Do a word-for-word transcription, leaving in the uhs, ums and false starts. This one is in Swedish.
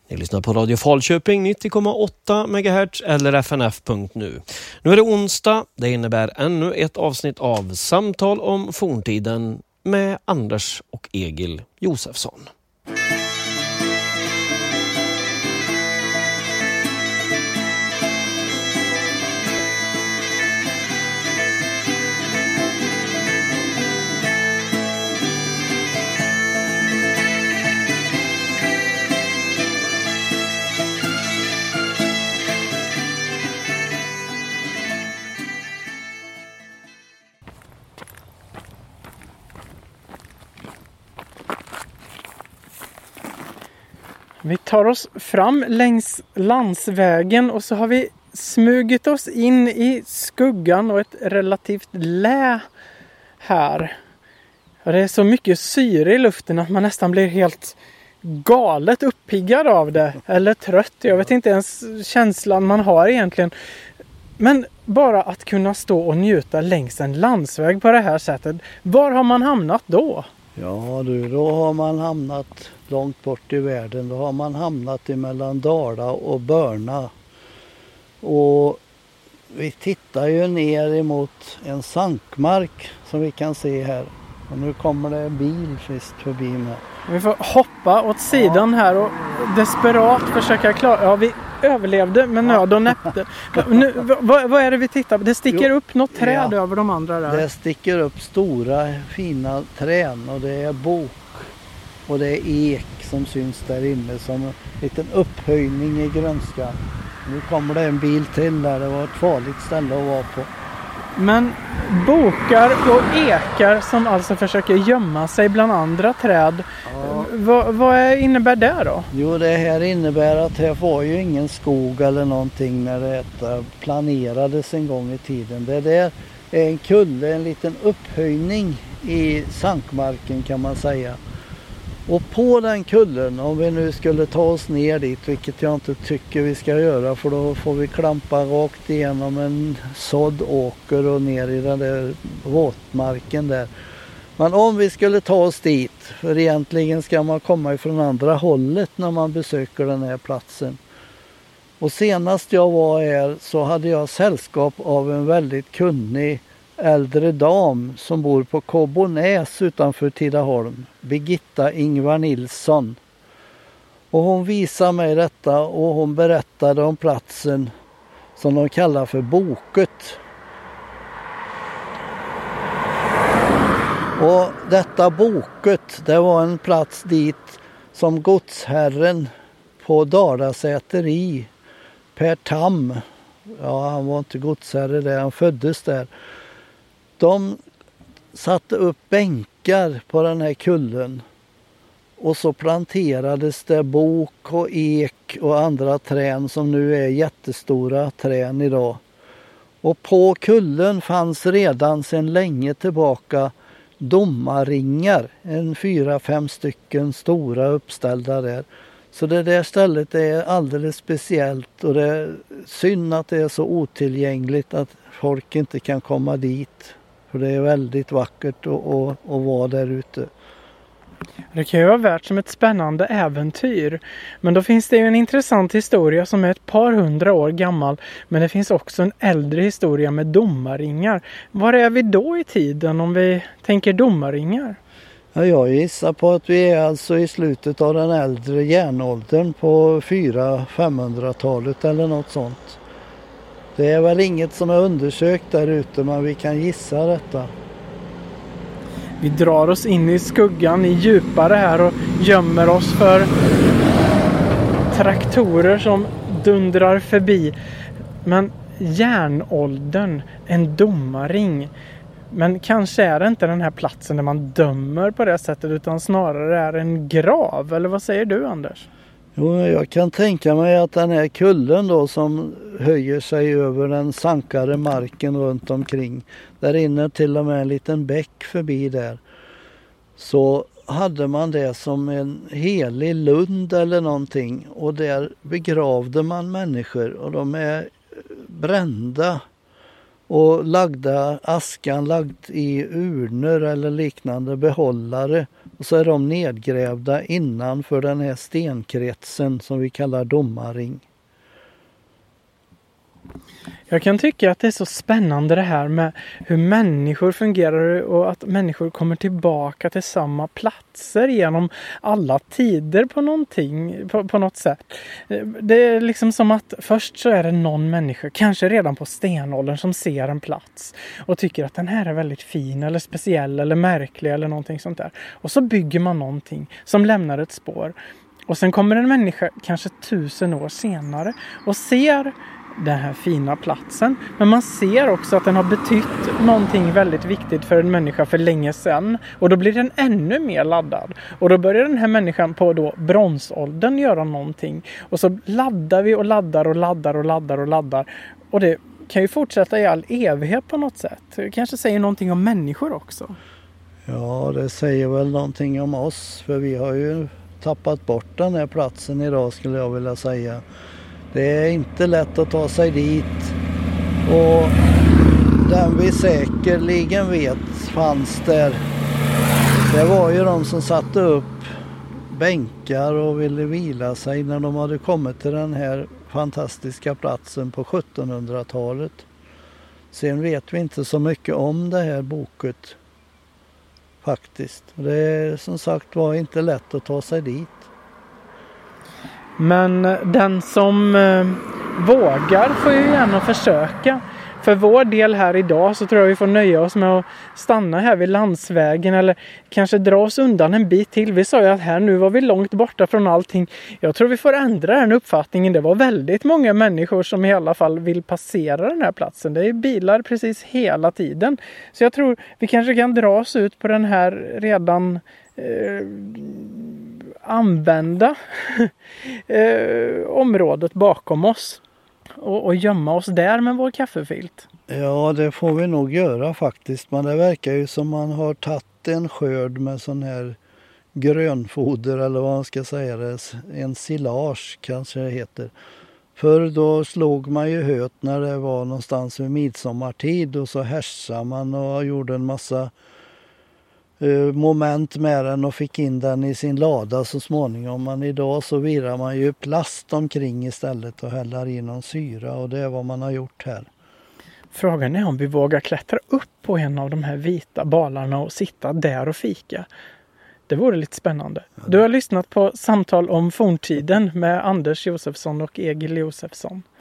Ni lyssnar på Radio Falköping nittio komma åtta megahertz eller f n f punkt nu. Nu är det onsdag, det innebär ännu ett avsnitt av Samtal om forntiden med Anders och Egil Josefsson. Vi tar oss fram längs landsvägen och så har vi smugit oss in i skuggan och ett relativt lä här. Det är så mycket syre i luften att man nästan blir helt galet uppiggad av det. Eller trött, jag vet inte ens känslan man har egentligen. Men bara att kunna stå och njuta längs en landsväg på det här sättet. Var har man hamnat då? Ja du, då har man hamnat långt bort i världen. Då har man hamnat mellan Dala och Börna. Och vi tittar ju ner emot en sankmark som vi kan se här. Och nu kommer det en bil först förbi med. Vi får hoppa åt sidan här och desperat försöka klara... Ja, vi överlevde med nöd och näppe. Nu, vad, vad är det vi tittar på? Det sticker jo, upp något träd ja, över de andra där. Det sticker upp stora fina träd och det är bok och det är ek som syns där inne som en liten upphöjning i grönskan. Nu kommer det en bil till där, det var ett farligt ställe att vara på. Men bokar och ekar som alltså försöker gömma sig bland andra träd. Ja. Vad, vad innebär det då? Jo, det här innebär att det var ju ingen skog eller någonting när det planerades en gång i tiden. Det där är en kulle, en liten upphöjning i sankmarken kan man säga. Och på den kullen, om vi nu skulle ta oss ner dit, vilket jag inte tycker vi ska göra för då får vi klampa rakt igenom en sådd åker och ner i den där våtmarken där. Men om vi skulle ta oss dit, för egentligen ska man komma ifrån andra hållet när man besöker den här platsen. Och senast jag var här så hade jag sällskap av en väldigt kunnig äldre dam som bor på Kobonäs utanför Tidaholm, Birgitta Ingvar Nilsson. Och hon visade mig detta och hon berättade om platsen som de kallar för Boket. Och detta Boket, det var en plats dit som godsherren på Dalasäteri, Per Tam, ja han var inte godsherre där, han föddes där. De satte upp bänkar på den här kullen och så planterades det bok och ek och andra träd som nu är jättestora träd idag. Och på kullen fanns redan sedan länge tillbaka domarringar, en fyra, fem stycken stora uppställda där. Så det där stället är alldeles speciellt och det är synd att det är så otillgängligt att folk inte kan komma dit. För det är väldigt vackert att, att, att vara där ute. Det kan ju vara värt som ett spännande äventyr. Men då finns det ju en intressant historia som är ett par hundra år gammal. Men det finns också en äldre historia med domarringar. Var är vi då i tiden om vi tänker domarringar? Ja, jag gissar på att vi är alltså i slutet av den äldre järnåldern på fyra till femhundratalet eller något sånt. Det är väl inget som är undersökt där ute, men vi kan gissa detta. Vi drar oss in i skuggan i djupare här och gömmer oss för traktorer som dundrar förbi. Men järnåldern, en domarring. Men kanske är det inte den här platsen där man dömer på det sättet utan snarare är en grav. Eller vad säger du, Anders? Jo, jag kan tänka mig att den här kullen då som höjer sig över den sankare marken runt omkring. Där inne till och med en liten bäck förbi där. Så hade man det som en helig lund eller någonting. Och där begravde man människor och de är brända. Och lagda askan lagd i urnor eller liknande behållare Och så är de nedgrävda innanför den här stenkretsen som vi kallar domarring. Jag kan tycka att det är så spännande det här med hur människor fungerar och att människor kommer tillbaka till samma platser genom alla tider på någonting, på, på något sätt. Det är liksom som att först så är det någon människa, kanske redan på stenåldern, som ser en plats och tycker att den här är väldigt fin eller speciell eller märklig eller någonting sånt där. Och så bygger man någonting som lämnar ett spår. Och sen kommer en människa kanske tusen år senare och ser den här fina platsen. Men man ser också att den har betytt någonting väldigt viktigt för en människa för länge sedan. Och då blir den ännu mer laddad. Och då börjar den här människan på då bronsåldern göra någonting. Och så laddar vi och laddar och laddar och laddar och laddar. Och det kan ju fortsätta i all evighet på något sätt. Det kanske säger någonting om människor också. Ja, det säger väl någonting om oss. För vi har ju tappat bort den här platsen idag, skulle jag vilja säga. Det är inte lätt att ta sig dit, och den vi säkerligen vet fanns där, det var ju de som satte upp bänkar och ville vila sig när de hade kommit till den här fantastiska platsen på sjuttonhundratalet. Sen vet vi inte så mycket om det här boket faktiskt. Det är som sagt var inte lätt att ta sig dit. Men den som eh, vågar får ju gärna försöka. För vår del här idag så tror jag vi får nöja oss med att stanna här vid landsvägen eller kanske dra oss undan en bit till. Vi sa ju att här nu var vi långt borta från allting. Jag tror vi får ändra den uppfattningen. Det var väldigt många människor som i alla fall vill passera den här platsen. Det är bilar precis hela tiden. Så jag tror vi kanske kan dra oss ut på den här redan eh, använda eh, området bakom oss. Och, och gömma oss där med vår kaffefilt. Ja, det får vi nog göra faktiskt. Men det verkar ju som man har tagit en skörd med sån här grönfoder eller vad man ska säga det. En silage kanske det heter. För då slog man ju höet när det var någonstans vid midsommartid. Och så härsade man och gjorde en massa uh, moment med den och fick in den i sin lada så småningom. Men idag så virar man ju plast omkring istället och häller in någon syra, och det är vad man har gjort här. Frågan är om vi vågar klättra upp på en av de här vita balarna och sitta där och fika. Det vore lite spännande. Du har lyssnat på Samtal om forntiden med Anders Josefsson och Egil Josefsson.